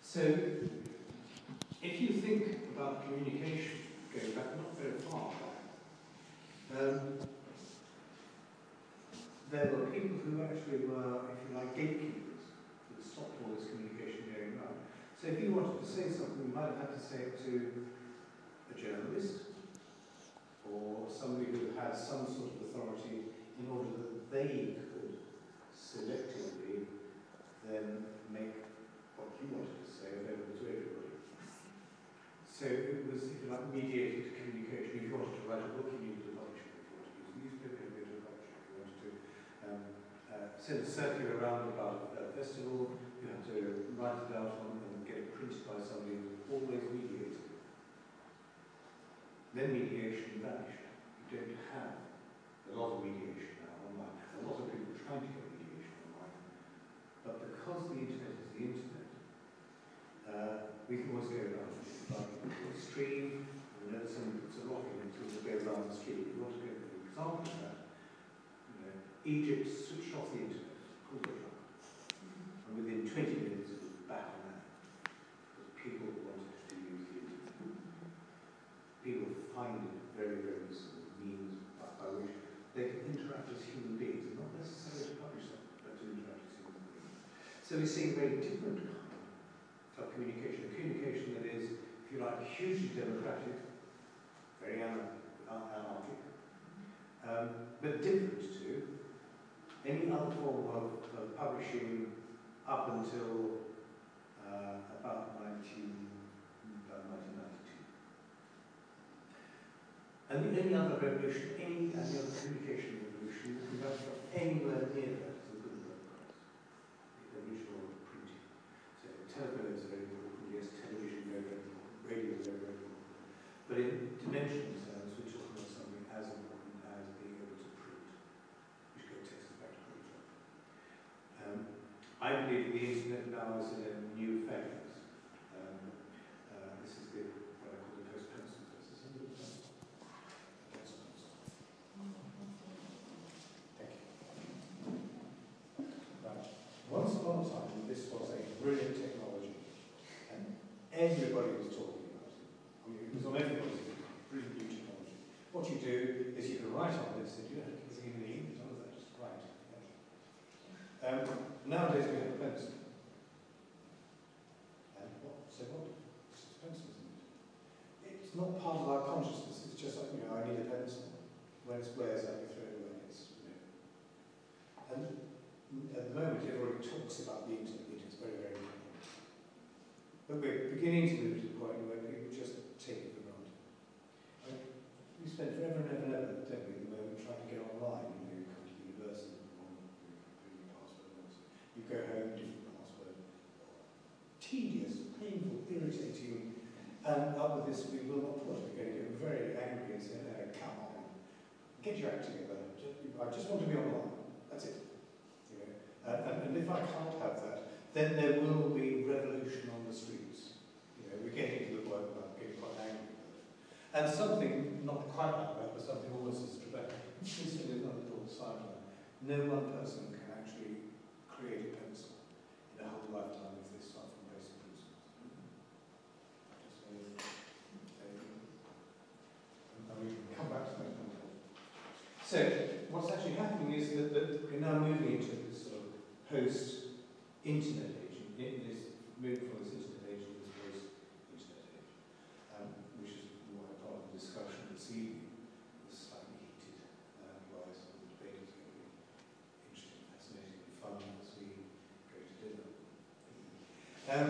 So, if you think about communication, going back not very far back, there were people who actually were, if you like, gatekeepers that stopped all this communication going on. So if you wanted to say something, you might have had to say it to a journalist or somebody who had some sort of authority in order that they could selectively then make what you wanted to say available to everybody. So it was, if you like, mediated communication. If you wanted to write a book, you needed a publisher. If you wanted to use a newspaper, you needed a publisher. If you wanted to send a circular around about a festival, you had to write it out and get it printed by somebody who was always mediated. Then mediation vanished. You don't have a lot of mediation now online. A lot of people trying to get mediation online. But because the internet is the internet, we can always go around it. Like a stream, and then somebody puts a rock in it, so we'll go around the stream. If you want to go for an example of that, Egypt switched off the internet, pulled the plug. And within 20 minutes it was back on that. Because people wanted to use the internet. People find it very, very useful means by which they can interact as human beings, and not necessarily to publish something, but to interact as human beings. So we're seeing very different kind of communication. A communication that is, if you like, hugely democratic, very anarchic, but different to any other form of publishing up until about 1992. And any other revolution, any other communication revolution, you can go anywhere near that as a good work price. The original printing. So telephone is very important, yes, television very, very important, radio is very, very important. But in dimensional terms, we're talking about something as important as being able to print, which takes us back to print. I believe the internet now is in a new phase. This is what I call the post-pencil phase. Once upon a time, this was a brilliant technology, and everybody was talking about it. I mean, it was on everybody's lips, brilliant new technology. What you do is you can write on this, and you don't have to give any ink, none of that, just write. Nowadays we have a pencil. And what? So what? It's just a pencil, isn't it? It's not part of our consciousness, it's just like, I need a pencil. When it wears out, you throw it away. And at the moment, everybody talks about the internet. It's very, very important. But we're beginning to move to the point where people just take it for granted. We spend forever and ever and ever, don't we, at the moment, trying to get online. You come to university, you password, you go home, different password. Tedious, painful, irritating. And up with this, we will not put. We're going to get very angry and say, come on, get your act together. I just want to be online. That's it. And if I can't have that, then there will be revolution on the streets. We're getting to the point where I'm getting quite angry with it. And something, not quite like that, but something almost as dramatic. This is another little sideline. No one person can actually create a pencil in a whole lifetime if they start from basic principles. And we can come back to that. So, what's actually happening is that we're now moving into this sort of post-internet